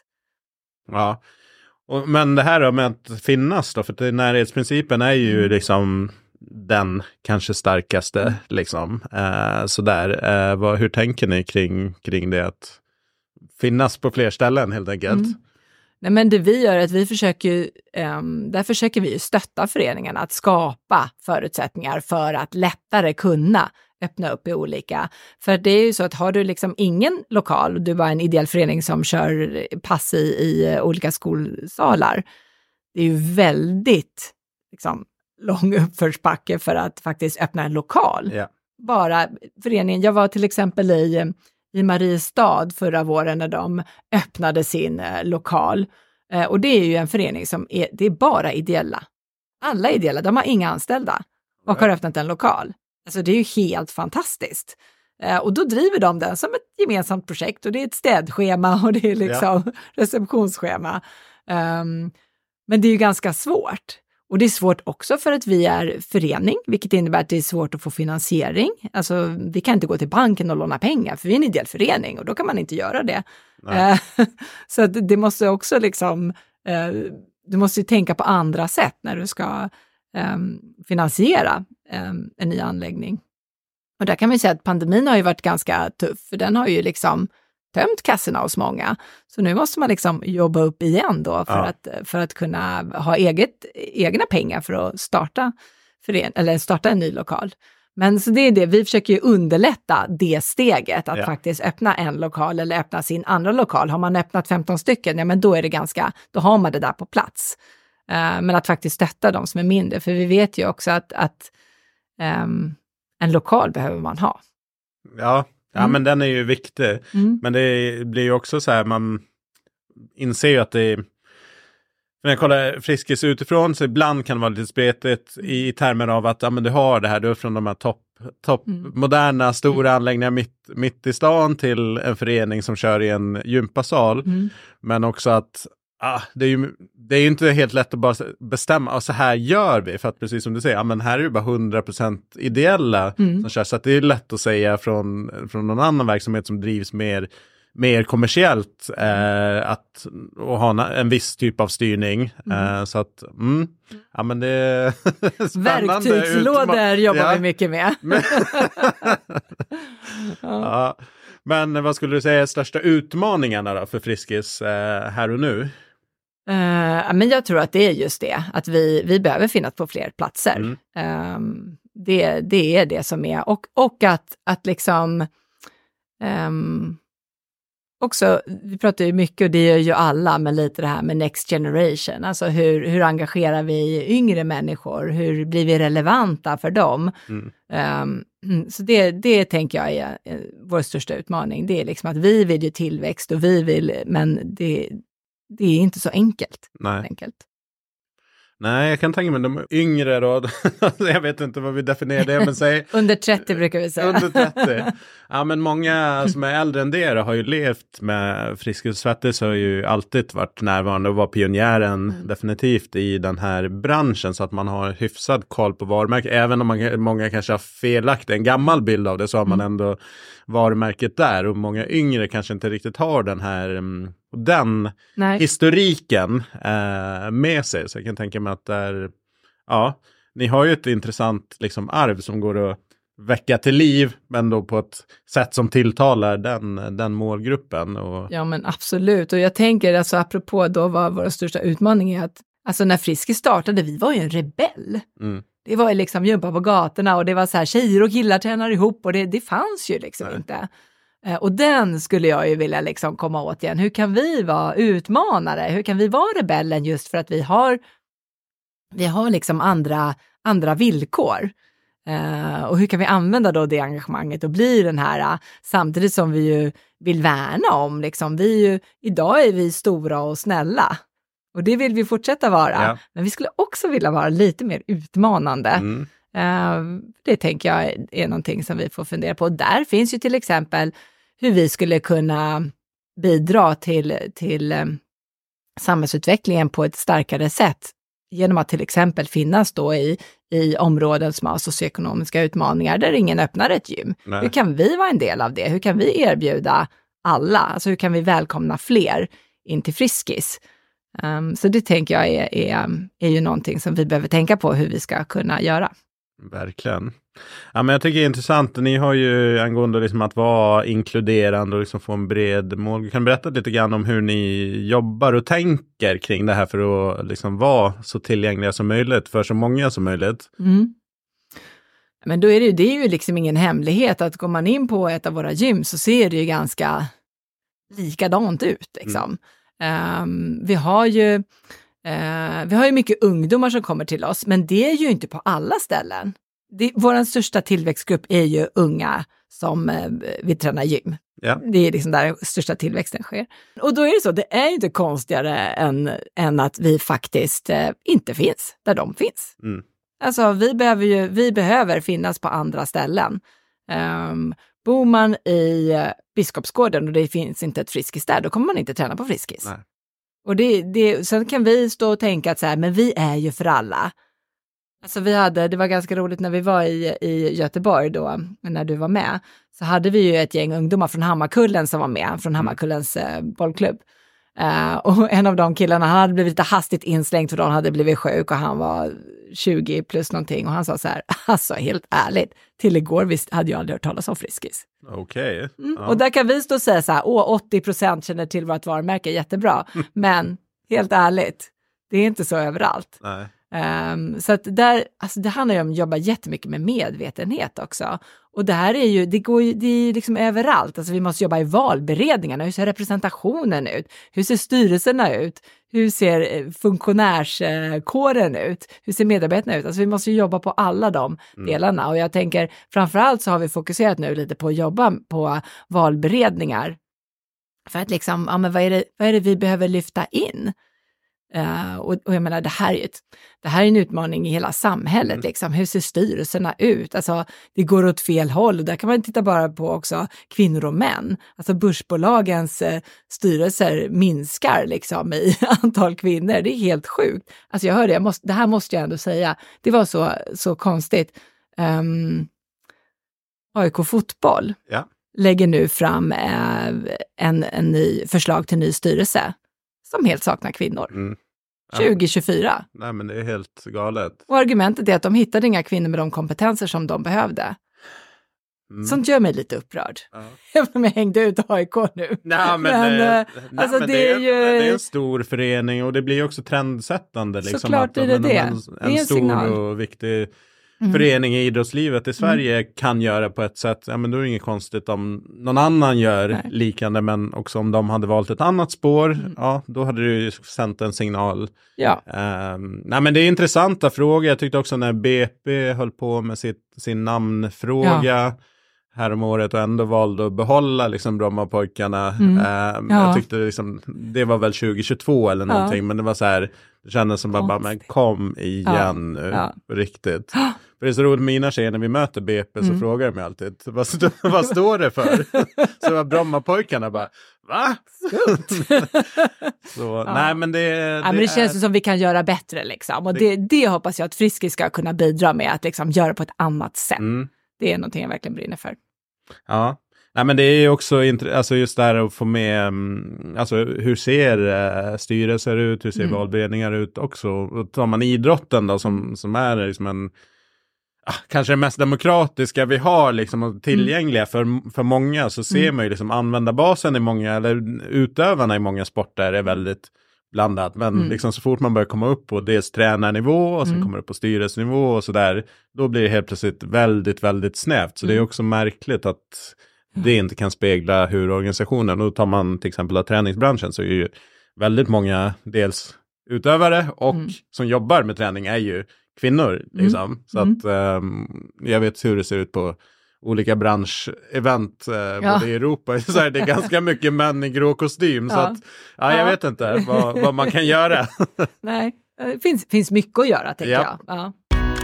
A: Ja. Och, men det här då med att finnas då, för att närhetsprincipen är ju liksom den kanske starkaste liksom. Eh, sådär, eh, vad, hur tänker ni kring, kring det att finnas på fler ställen helt enkelt? Mm.
B: Nej, men det vi gör är att vi försöker, um, där försöker vi stötta föreningarna att skapa förutsättningar för att lättare kunna öppna upp i olika. För det är ju så att har du liksom ingen lokal, du är bara en ideell förening som kör pass i, i olika skolsalar. Det är ju väldigt liksom, lång uppförsbacke för att faktiskt öppna en lokal.
A: Yeah.
B: Bara föreningen, jag var till exempel i, i Mariestad förra våren när de öppnade sin eh, lokal. Eh, och det är ju en förening som är, det är bara ideella. Alla ideella, de har inga anställda och yeah. har öppnat en lokal. Alltså det är ju helt fantastiskt. Eh, och då driver de den som ett gemensamt projekt. Och det är ett städschema och det är liksom ja. receptionsschema. Um, men det är ju ganska svårt. Och det är svårt också för att vi är förening. Vilket innebär att det är svårt att få finansiering. Alltså vi kan inte gå till banken och låna pengar. För vi är en ideell förening och då kan man inte göra det. Eh, så att det måste också liksom... Eh, du måste ju tänka på andra sätt när du ska... um, finansiera um, en ny anläggning. Och där kan man säga att pandemin har ju varit ganska tuff, för den har ju liksom tömt kassorna hos många. Så nu måste man liksom jobba upp igen då för, ja. att, för att kunna ha eget, egna pengar för att starta, för en, eller starta en ny lokal. Men så det är det, vi försöker ju underlätta det steget, att ja. faktiskt öppna en lokal eller öppna sin andra lokal. Har man öppnat femton stycken, ja men då är det ganska, då har man det där på plats. Uh, men att faktiskt stötta de som är mindre, för vi vet ju också att, att um, en lokal behöver man ha.
A: Ja, ja mm. men den är ju viktig.
B: Mm.
A: Men det blir ju också så här, man inser ju att det är, när jag kollar Friskis utifrån så ibland kan det vara lite spretigt i termer av att ja, men du har det här, du är från de här topp, topp mm. moderna, stora mm. anläggningar mitt, mitt i stan till en förening som kör i en gympasal. Mm. Men också att ah, det är ju det är ju inte helt lätt att bara bestämma, och så här gör vi, för att precis som du säger, ja, men här är ju bara hundra procent ideella mm. som kör, så att det är lätt att säga från, från någon annan verksamhet som drivs mer mer kommersiellt eh, att och ha en, en viss typ av styrning. Mm. Eh, så att, mm, ja men det är spännande.
B: Verktygslådor utma- jobbar ja. vi mycket med.
A: Men, ja. Ja. Men vad skulle du säga är största utmaningarna då för Friskis eh, här och nu?
B: Uh, men jag tror att det är just det, att vi, vi behöver finnas på fler platser. Mm. Um, det, det är det som är, och, och att, att liksom um, också, vi pratar ju mycket, och det gör ju alla, men lite det här med next generation. Alltså hur, hur engagerar vi yngre människor? Hur blir vi relevanta för dem? Mm. Um, så det, det tänker jag är, är vår största utmaning. Det är liksom att vi vill ju tillväxt och vi vill, men det, det är inte så enkelt.
A: Nej.
B: enkelt.
A: Nej, jag kan tänka mig de yngre då. Jag vet inte vad vi definierar det, men säg...
B: under trettio brukar vi säga.
A: Under trettio. Ja, men många som är äldre än det har ju levt med Friskis Svettis, har ju alltid varit närvarande och var pionjären mm. definitivt i den här branschen, så att man har hyfsad koll på varumärket. Även om man, många kanske har felaktigt en gammal bild av det, så har man ändå varumärket där, och många yngre kanske inte riktigt har den här... den Nej. historiken eh, med sig. Så jag kan tänka mig att där, ja, ni har ju ett intressant liksom, arv som går att väcka till liv, men då på ett sätt som tilltalar den, den målgruppen. Och...
B: Ja, men absolut. Och jag tänker, alltså, apropå då var vår största utmaning är att alltså, när Friskis startade, vi var ju en rebell. Mm. Det var ju liksom jumpa på gatorna, och det var så här, tjejer och killar tränar ihop, och det, det fanns ju liksom Nej. inte. Och den skulle jag ju vilja liksom komma åt igen. Hur kan vi vara utmanare? Hur kan vi vara rebellen, just för att vi har, vi har liksom andra, andra villkor? Uh, och hur kan vi använda då det engagemanget och bli den här, uh, samtidigt som vi ju vill värna om, liksom, vi ju, idag är vi stora och snälla. Och det vill vi fortsätta vara. Ja. Men vi skulle också vilja vara lite mer utmanande. Mm. Uh, det tänker jag är, är någonting som vi får fundera på. Och där finns ju till exempel hur vi skulle kunna bidra till, till um, samhällsutvecklingen på ett starkare sätt. Genom att till exempel finnas då i, i områden som har socioekonomiska utmaningar där ingen öppnar ett gym. Nej. Hur kan vi vara en del av det? Hur kan vi erbjuda alla? Alltså hur kan vi välkomna fler in till Friskis? Um, så det tänker jag är, är, är ju någonting som vi behöver tänka på hur vi ska kunna göra.
A: Verkligen. Ja, men jag tycker det är intressant. Ni har ju angående liksom att vara inkluderande och liksom få en bred mål. Kan du berätta lite grann om hur ni jobbar och tänker kring det här för att liksom vara så tillgängliga som möjligt för så många som möjligt?
B: Mm. Men då är det, ju, det är ju liksom ingen hemlighet att går man in på ett av våra gym så ser det ju ganska likadant ut. Liksom. Mm. Um, vi har ju Uh, vi har ju mycket ungdomar som kommer till oss, men det är ju inte på alla ställen. Det, vår största tillväxtgrupp är ju unga som uh, vill träna gym. Ja. Det är liksom där största tillväxten sker. Och då är det så, det är ju inte konstigare än, än att vi faktiskt uh, inte finns där de finns. Mm. Alltså vi behöver ju, vi behöver finnas på andra ställen. Um, bor man i uh, Biskopsgården och det finns inte ett Friskis där, då kommer man inte träna på Friskis. Nej. Och det, det, sen kan vi stå och tänka att så här, men vi är ju för alla. Alltså vi hade, det var ganska roligt när vi var i, i Göteborg då, när du var med. Så hade vi ju ett gäng ungdomar från Hammarkullen som var med, från Hammarkullens eh, bollklubb. Uh, och en av de killarna, han hade blivit lite hastigt inslängd för de hade blivit sjuk och han var tjugo plus någonting och han sa så här, alltså helt ärligt, till igår visst hade jag aldrig hört talas om Friskis.
A: Okej. Okay.
B: Mm.
A: Ja.
B: Och där kan vi stå och säga så här, åh åttio procent känner till vårt varumärke, jättebra. Men helt ärligt, det är inte så överallt.
A: Nej.
B: Um, så att där, alltså det handlar ju om att jobba jättemycket med medvetenhet också. Och det här är ju, det går ju, det är liksom överallt. Alltså vi måste jobba i valberedningarna. Hur ser representationen ut? Hur ser styrelserna ut? Hur ser funktionärskåren ut? Hur ser medarbetarna ut? Alltså vi måste ju jobba på alla de mm. delarna. Och jag tänker, framförallt så har vi fokuserat nu lite på att jobba på valberedningar. För att liksom, ja men vad är det, vad är det vi behöver lyfta in? Uh, och, och jag menar, det här, är ett, det här är en utmaning i hela samhället. Mm. Liksom. Hur ser styrelserna ut? Alltså, det går åt fel håll och där kan man titta bara på också kvinnor och män. Alltså börsbolagens uh, styrelser minskar liksom, i antal kvinnor. Det är helt sjukt. Alltså jag hörde, jag måste, det här måste jag ändå säga. Det var så, så konstigt. Um, A I K Fotboll
A: ja.
B: lägger nu fram uh, en, en ny förslag till ny styrelse. Som helt saknar kvinnor. Mm. Ja. tjugo tjugofyra.
A: Nej, men det är helt galet.
B: Och argumentet är att de hittade inga kvinnor med de kompetenser som de behövde. Mm. Sånt gör mig lite upprörd. Ja. Även om jag hängde ut A I K nu.
A: Nej, men, men, äh, nej, alltså men det, det, är ju... det är en stor förening och det blir också trendsättande. Liksom,
B: såklart är det det.
A: En,
B: det är en,
A: en stor signal. Och viktig... Mm. förening i idrottslivet i Sverige mm. kan göra på ett sätt, ja men då är det inget konstigt om någon annan gör Nej. liknande, men också om de hade valt ett annat spår, mm. ja då hade det ju sänt en signal.
B: Ja.
A: Um, nej men det är intressanta frågor, jag tyckte också när B P höll på med sitt, sin namnfråga ja. häromåret och ändå valde att behålla liksom Brommapojkarna. Mm. Um, ja. Jag tyckte liksom, det var väl tjugo tjugotvå eller någonting, ja. men det var så här, det kändes som bara, bara men kom igen ja. nu, ja. riktigt. För det är så roligt, mina tjejer när vi möter B P så mm. frågar de mig alltid, vad, st- vad står det för? Så var Brommapojkarna bara, va? så, ja. Nej men det, det,
B: ja, men det känns är... som vi kan göra bättre liksom. Och det, det, det hoppas jag att Friskis ska kunna bidra med, att liksom göra på ett annat sätt. Mm. Det är någonting jag verkligen brinner för.
A: Ja. Nej men det är ju också alltså just det här att få med, alltså hur ser uh, styrelser ut, hur ser mm. valberedningar ut också. Och tar man idrotten då som, som är liksom en, ah, kanske det mest demokratiska vi har liksom och tillgängliga mm. för, för många, så ser mm. man ju liksom användarbasen i många, eller utövarna i många sporter är väldigt blandat. Men mm. liksom så fort man börjar komma upp på dels tränarnivå och sen mm. kommer upp på styrelsenivå och sådär, då blir det helt plötsligt väldigt, väldigt snävt. Så mm. det är också märkligt att det inte kan spegla hur organisationen, och tar man till exempel av träningsbranschen så är ju väldigt många dels utövare och mm. som jobbar med träning är ju kvinnor. Liksom. Mm. Så att um, jag vet hur det ser ut på olika branschevent uh, ja. både i Europa så är det ganska mycket män i grå kostym. Ja. Så att, ja, jag ja. vet inte vad, vad man kan göra.
B: Nej, det finns, finns mycket att göra tänker ja. jag. Ja.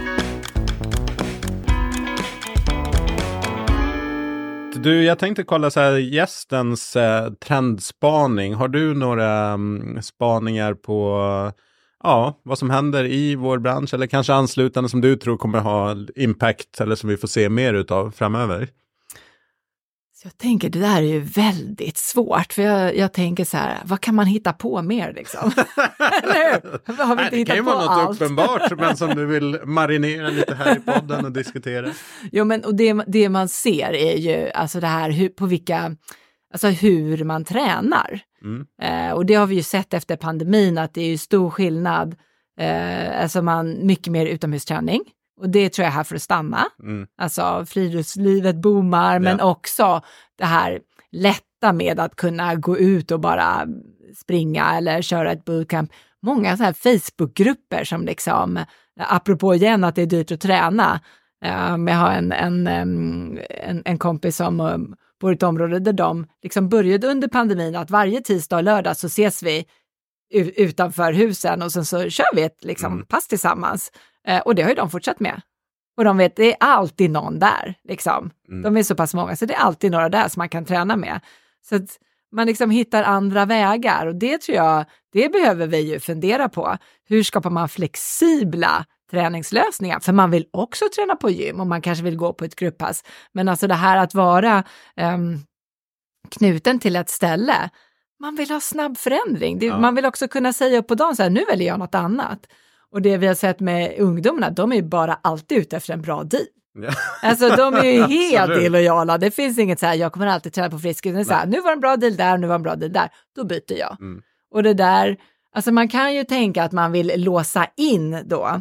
A: Du, jag tänkte kolla så här, gästens eh, trendspaning. Har du några um, spaningar på ja, vad som händer i vår bransch eller kanske anslutande som du tror kommer ha impact eller som vi får se mer utav framöver?
B: Så jag tänker, det där är ju väldigt svårt, för jag, jag tänker så här, vad kan man hitta på mer liksom? Eller har vi inte
A: Nej, det kan ju vara något
B: allt?
A: uppenbart, men som du vill marinera lite här i podden och diskutera.
B: Jo, men och det, det man ser är ju alltså det här hur, på vilka, alltså hur man tränar. Mm. Eh, och det har vi ju sett efter pandemin att det är ju stor skillnad, eh, alltså man mycket mer utomhusträning. Och det tror jag är här för att stanna. Mm. Alltså friluftslivet boomar, ja. men också det här lätta med att kunna gå ut och bara springa eller köra ett bootcamp. Många så här Facebookgrupper som liksom, apropå igen att det är dyrt att träna. Um, jag har en, en, en, en kompis som um, bor i ett område där de liksom började under pandemin att varje tisdag och lördag så ses vi u- utanför husen och sen så kör vi ett liksom, mm. pass tillsammans. Uh, och det har ju de fortsatt med. Och de vet, det är alltid någon där. Liksom. Mm. De är så pass många, så det är alltid några där som man kan träna med. Så att man liksom hittar andra vägar. Och det tror jag, det behöver vi ju fundera på. Hur skapar man flexibla träningslösningar? För man vill också träna på gym och man kanske vill gå på ett grupppass. Men alltså det här att vara um, knuten till ett ställe. man vill ha snabb förändring. Det,
A: ja.
B: Man vill också kunna säga upp på dagen så här, nu väljer jag något annat. Och det vi har sett med ungdomarna, de är ju bara alltid ute efter en bra deal. Ja. Alltså de är ju helt illojala. Det finns inget så här, jag kommer alltid träna på Friskis. Det är så här, nu var en bra deal där, nu var en bra deal där. Då byter jag. Mm. Och det där, alltså man kan ju tänka att man vill låsa in då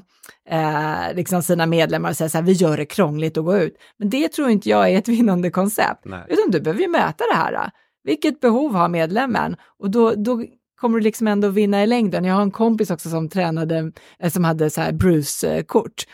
B: eh, liksom sina medlemmar och säga så här, vi gör det krångligt att gå ut. Men det tror inte jag är ett vinnande koncept. Nej. Utan du behöver ju möta det här. Vilket behov har medlemmen? Och då, då kommer du liksom ändå vinna i längden. Jag har en kompis också som tränade, som hade så här Bruce-kort.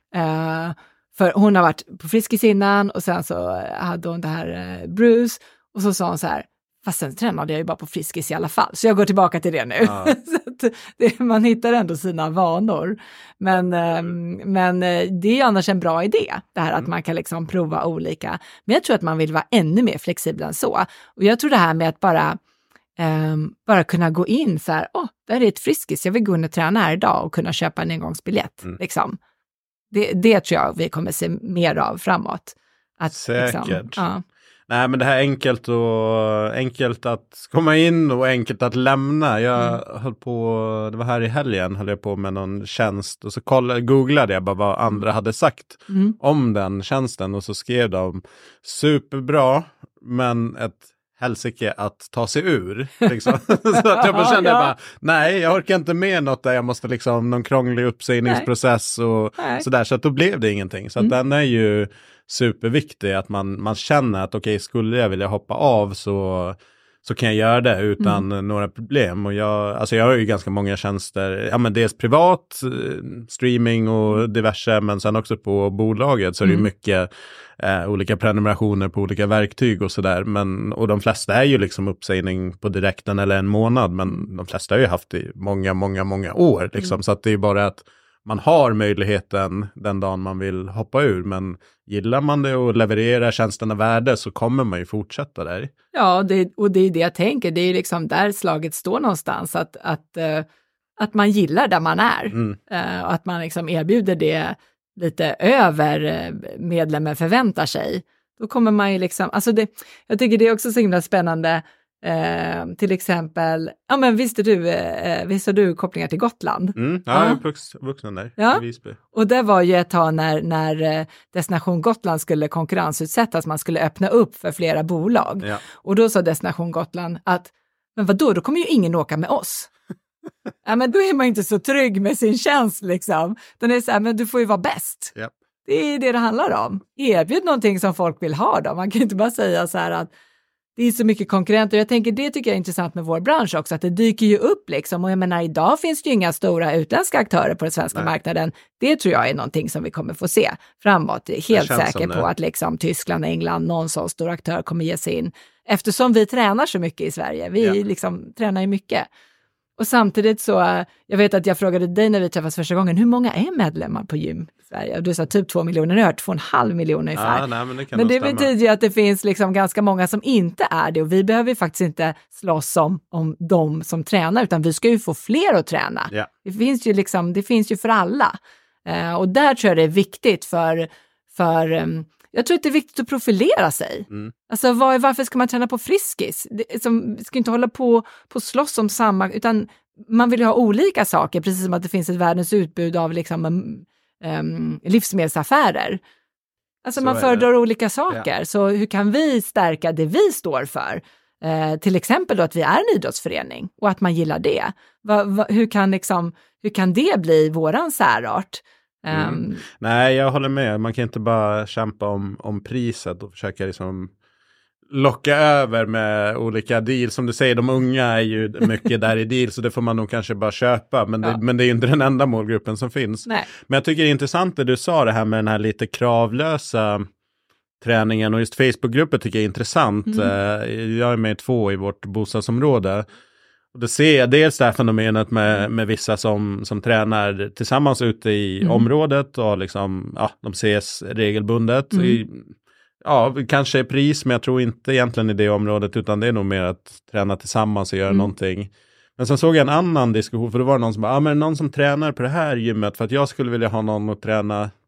B: Eh, för hon har varit på Friskis innan och sen så hade hon det här eh, Bruce. Och så sa hon så här, fast sen tränade jag ju bara på Friskis i alla fall. Så jag går tillbaka till det nu. Ja. Så att det, man hittar ändå sina vanor. Men, mm. eh, men det är ju annars en bra idé. Det här mm. att man kan liksom prova olika. Men jag tror att man vill vara ännu mer flexibel än så. Och jag tror det här med att bara, eh, bara kunna gå in så här. Åh, oh, där är ett Friskis. Jag vill gå in och träna här idag och kunna köpa en engångsbiljett. Mm. Liksom. Det, det tror jag vi kommer se mer av framåt. Att,
A: Säkert.
B: Liksom, ja.
A: Nej, men det här är enkelt, och, enkelt att komma in och enkelt att lämna. Jag mm. höll på, det var här i helgen, höll jag på med någon tjänst. Och så kollade, googlade jag bara vad andra hade sagt mm. om den tjänsten. Och så skrev de, superbra, men ett helsike att ta sig ur. Liksom. Så att jag bara kände, ja, ja. bara, nej, jag orkar inte med något där jag måste liksom, någon krånglig uppsägningsprocess och nej. sådär. Så att då blev det ingenting. Så att mm. den är ju superviktig, att man, man känner att okej, okay, skulle jag vilja hoppa av så, så kan jag göra det utan mm. några problem. Och jag, alltså jag har ju ganska många tjänster, ja men dels privat, streaming och diverse, men sen också på bolaget så är det mm. ju mycket eh, olika prenumerationer på olika verktyg och sådär. Men, och de flesta är ju liksom uppsägning på direkten eller en månad, men de flesta har ju haft i många, många, många år liksom. Mm. Så att det är bara att man har möjligheten den dagen man vill hoppa ur, men gillar man det och levererar tjänsterna värde så kommer man ju fortsätta där.
B: Ja, det, och det är det jag tänker. Det är liksom där slaget står någonstans. Att, att, uh, att man gillar där man är. Mm. Uh, och att man liksom erbjuder det lite över medlemmen förväntar sig. Då kommer man ju liksom, alltså det, jag tycker det är också så himla spännande. Eh, till exempel, ja men visste du, eh, visste du kopplingar till Gotland?
A: Mm, ja, jag är vuxen där
B: ja.
A: i Visby.
B: Och det var ju ett tag när, när Destination Gotland skulle konkurrensutsättas, man skulle öppna upp för flera bolag. Ja. Och då sa Destination Gotland att, men vadå, då kommer ju ingen åka med oss. Ja men då är man inte så trygg med sin tjänst liksom. Den är så här, men du får ju vara bäst. Yep. Det är det det handlar om. Erbjud någonting som folk vill ha då. Man kan inte bara säga så här att det är så mycket konkurrenter. Jag tänker, det tycker jag är intressant med vår bransch också, att det dyker ju upp liksom. Och jag menar, idag finns det ju inga stora utländska aktörer på den svenska Nej. marknaden. Det tror jag är någonting som vi kommer få se framåt. Helt säker på att liksom Tyskland, England, någon sån stor aktör kommer ge sig in. Eftersom vi tränar så mycket i Sverige. Vi ja. liksom tränar ju mycket. Och samtidigt så, jag vet att jag frågade dig när vi träffas första gången, hur många är medlemmar på gym i Sverige? Och du sa typ två miljoner, nu har jag hört två och en halv miljoner ungefär.
A: Ja, nej, men det, kan
B: men det betyder ju att det finns liksom ganska många som inte är det. Och vi behöver ju faktiskt inte slåss om, om de som tränar, utan vi ska ju få fler att träna. Ja. Det finns ju liksom, det finns ju för alla. Uh, och där tror jag det är viktigt för, för um, jag tror att det är viktigt att profilera sig. Mm. Alltså var, varför ska man träna på Friskis? Det, som, vi ska inte hålla på på slåss om samma, utan man vill ha olika saker, precis som att det finns ett världens utbud av liksom, um, um, livsmedelsaffärer. Alltså så man föredrar olika saker. Ja. Så hur kan vi stärka det vi står för? Uh, till exempel då att vi är en idrottsförening och att man gillar det. Va, va, hur, kan liksom, hur kan det bli våran särart?
A: Mm. Um, Nej, jag håller med. Man kan inte bara kämpa om, om priset och försöka liksom locka över med olika deals. Som du säger, de unga är ju mycket där i deals, så det får man nog kanske bara köpa. Men det, ja. men det är ju inte den enda målgruppen som finns.
B: Nej.
A: Men jag tycker det är intressant det du sa, det här med den här lite kravlösa träningen. Och just Facebookgrupper tycker jag är intressant. Mm. Jag är med i två i vårt bostadsområde. Och det ser jag dels det här fenomenet med, med vissa som, som tränar tillsammans ute i mm. området och liksom, ja, de ses regelbundet. Mm. I, ja, kanske är pris, men jag tror inte egentligen i det området, utan det är nog mer att träna tillsammans och göra mm. någonting. Men sen såg jag en annan diskussion, för det var någon som bara, ja men någon som tränar på det här gymmet för att jag skulle vilja ha någon att träna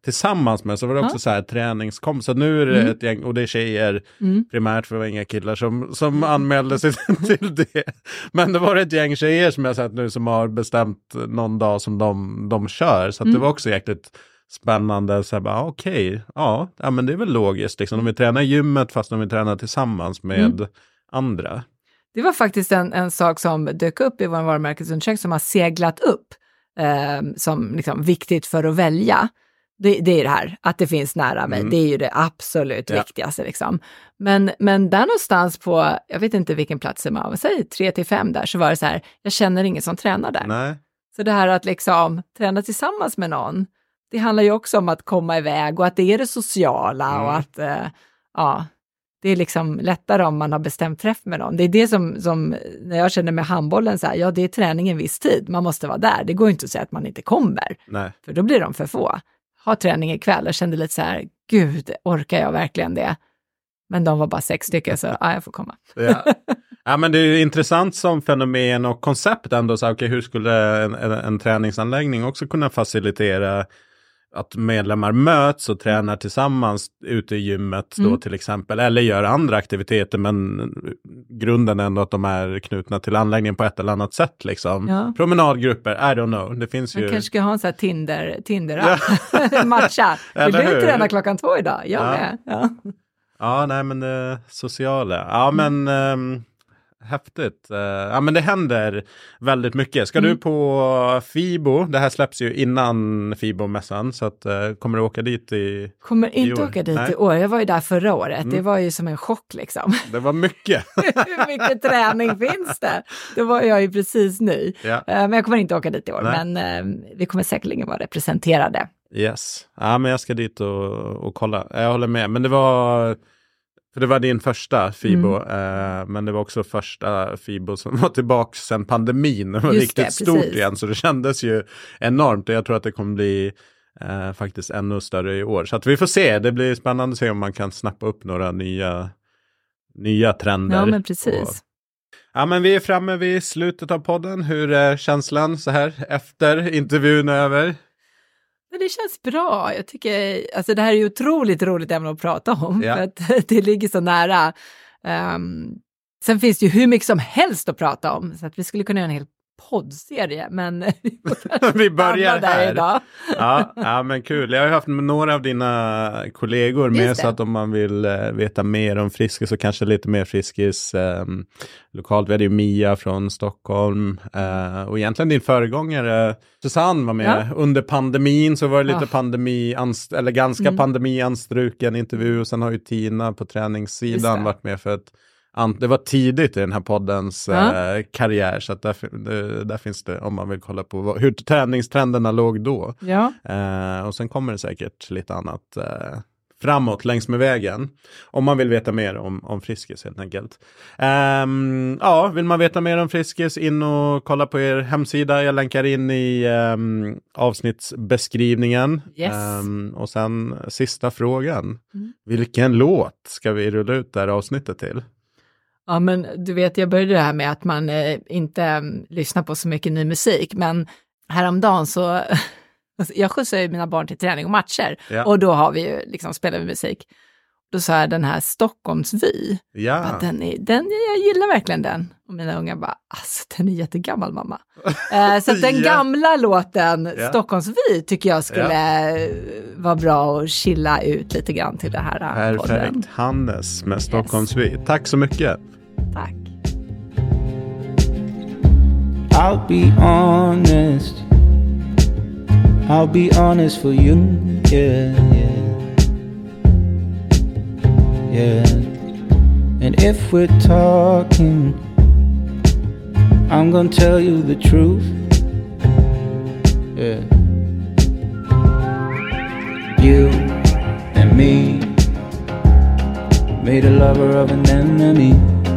A: tillsammans med, så var det också ja. så här träningskompisar. Så nu är det mm. ett gäng, och det är tjejer mm. primärt, för det var inga killar som, som anmälde sig till det. Men det var ett gäng tjejer som jag sett nu som har bestämt någon dag som de, de kör. Så att mm. det var också jäkligt spännande. Så bara, okej, okay, ja, ja, men det är väl logiskt. Liksom. De vill träna i gymmet fast de vill träna tillsammans med mm. andra.
B: Det var faktiskt en, en sak som dök upp i vår varumärkesundersökning som har seglat upp eh, som liksom viktigt för att välja. Det, det är det här, att det finns nära mig. Mm. Det är ju det absolut ja. viktigaste. Liksom. Men, men där någonstans på, jag vet inte vilken plats det var, säg tre till fem där, så var det så här, jag känner ingen som tränar där.
A: Nej.
B: Så det här att liksom träna tillsammans med någon, det handlar ju också om att komma iväg och att det är det sociala mm. och att eh, ja, det är liksom lättare om man har bestämt träff med någon. Det är det som, som när jag känner med handbollen så här, ja det är träning en viss tid, man måste vara där. Det går inte att säga att man inte kommer,
A: Nej.
B: för då blir de för få. Ha träning ikväll och kände lite så här, gud, orkar jag verkligen det? Men de var bara sex stycken, så ja, jag får komma.
A: Ja. Ja, men det är ju intressant som fenomen och koncept ändå. Så, okay, hur skulle en, en, en träningsanläggning också kunna facilitera att medlemmar möts och tränar tillsammans ute i gymmet mm. då till exempel. Eller gör andra aktiviteter, men grunden är ändå att de är knutna till anläggningen på ett eller annat sätt. Liksom. Ja. Promenadgrupper, I don't know. Det finns
B: Man
A: ju...
B: kanske ska ha en sån här Tinder, Tinder ja. matcha. Vill du inte träna klockan två idag? Jag ja. med. Ja.
A: Ja, nej men det sociala. Ja, men um, häftigt. Uh, ja, men det händer väldigt mycket. Ska mm. du på FIBO? Det här släpps ju innan FIBO-mässan, så att, uh, kommer du åka dit i
B: Kommer inte
A: i år?
B: åka dit
A: nej.
B: i år. Jag var ju där förra året. Mm. Det var ju som en chock liksom.
A: Det var mycket.
B: Hur mycket träning finns det? Då var jag ju precis ny. Ja. Uh, men jag kommer inte åka dit i år. Nej. Men uh, vi kommer säkerligen vara representerade.
A: Yes. Ja, men jag ska dit och, och kolla. Jag håller med. Men det var... För det var din första FIBO, mm. eh, men det var också första FIBO som var tillbaka sedan pandemin. Det var
B: Just
A: riktigt
B: det,
A: stort
B: precis.
A: igen, så det kändes ju enormt. Och jag tror att det kommer bli eh, faktiskt ännu större i år. Så att vi får se, det blir spännande att se om man kan snappa upp några nya, nya trender.
B: Ja, men precis.
A: Och, ja, men vi är framme vid slutet av podden. Hur är känslan så här efter intervjun över?
B: Det känns bra. Jag tycker, alltså det här är ju otroligt roligt ämne att prata om.
A: Ja.
B: För att det ligger så nära. Um, sen finns det ju hur mycket som helst att prata om. Så att vi skulle kunna göra en hel poddserie. Men
A: vi börjar
B: där
A: här.
B: Idag.
A: ja, ja, men kul. Jag har haft några av dina kollegor med. Så att om man vill uh, veta mer om Friskis, så kanske lite mer Friskis um, lokalt. Vi hade ju Mia från Stockholm. Uh, och egentligen din föregångare Susanne var med. Ja. Under pandemin så var det lite ja. pandemi, anst- eller ganska mm. pandemianstruken intervju. Och sen har ju Tina på träningssidan varit med för att det var tidigt i den här poddens ja. eh, karriär, så att där, det, där finns det, om man vill kolla på vad, hur träningstrenderna låg då.
B: Ja.
A: Eh, och sen kommer det säkert lite annat eh, framåt längs med vägen. Om man vill veta mer om, om Friskis helt enkelt. Eh, ja, vill man veta mer om Friskis, in och kolla på er hemsida. Jag länkar in i eh, avsnittsbeskrivningen.
B: Yes.
A: Eh, och sen sista frågan. Mm. Vilken låt ska vi rulla ut det här avsnittet till?
B: Ja, men du vet, jag började det här med att man eh, inte eh, lyssnar på så mycket ny musik, men häromdagen så, alltså, jag skjutsar ju mina barn till träning och matcher, ja. Och då har vi ju, liksom, spelar vi musik. Då sa jag den här Stockholmsvy,
A: ja.
B: Bara, den är, den, jag gillar verkligen den. Och mina unga bara, alltså den är jättegammal mamma. eh, så att den ja. gamla låten ja. Stockholmsvy tycker jag skulle ja. vara bra att chilla ut lite grann till det här.
A: Perfekt, podden. Hannes med Stockholmsvy. Yes. Tack så mycket.
B: Tack.
C: I'll be honest. I'll be honest for you. Yeah, yeah. Yeah. And if we're talking, I'm gonna tell you the truth. Yeah. You and me made a lover of an enemy.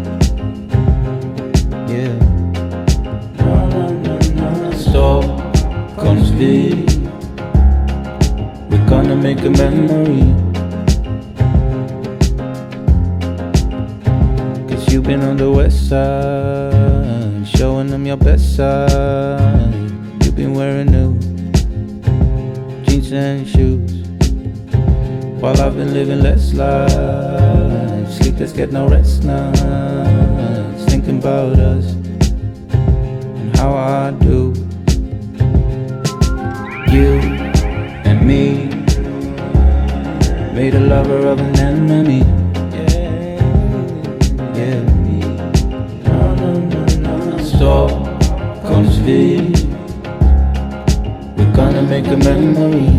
C: Yeah. No, no, no, no. Stockholmsvy. We're gonna make a memory. Cause you've been on the west side, showing them your best side. You've been wearing new jeans and shoes. while I've been living less lives. Sleepless, get no rest nights, thinking about us and how I do. You and me made a lover of an enemy. Yeah, yeah. No, no, no, no. So comes V. We're gonna make a memory.